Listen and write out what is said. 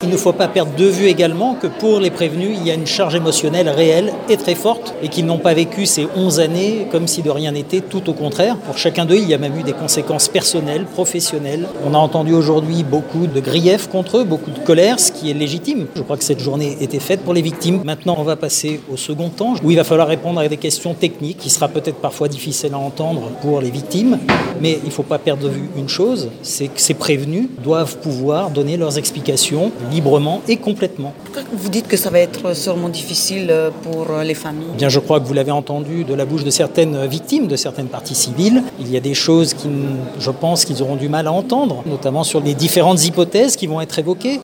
Il ne faut pas perdre de vue également que pour les prévenus, il y a une charge émotionnelle réelle et très forte et qu'ils n'ont pas vécu ces 11 années comme si de rien n'était, tout au contraire. Pour chacun d'eux, il y a même eu des conséquences personnelles, professionnelles. On a entendu aujourd'hui beaucoup de griefs contre eux, beaucoup de colère, ce qui est légitime. Je crois que cette journée était faite pour les victimes. Maintenant, on va passer au second temps où il va falloir répondre à des questions techniques qui sera peut-être parfois difficile à entendre pour les victimes. Mais il ne faut pas perdre de vue une chose, c'est que ces prévenus doivent pouvoir donner leurs explications librement et complètement. Pourquoi vous dites que ça va être sûrement difficile pour les familles ? Bien, je crois que vous l'avez entendu de la bouche de certaines victimes, de certaines parties civiles. Il y a des choses je pense qu'ils auront du mal à entendre, notamment sur les différentes hypothèses qui vont être évoquées.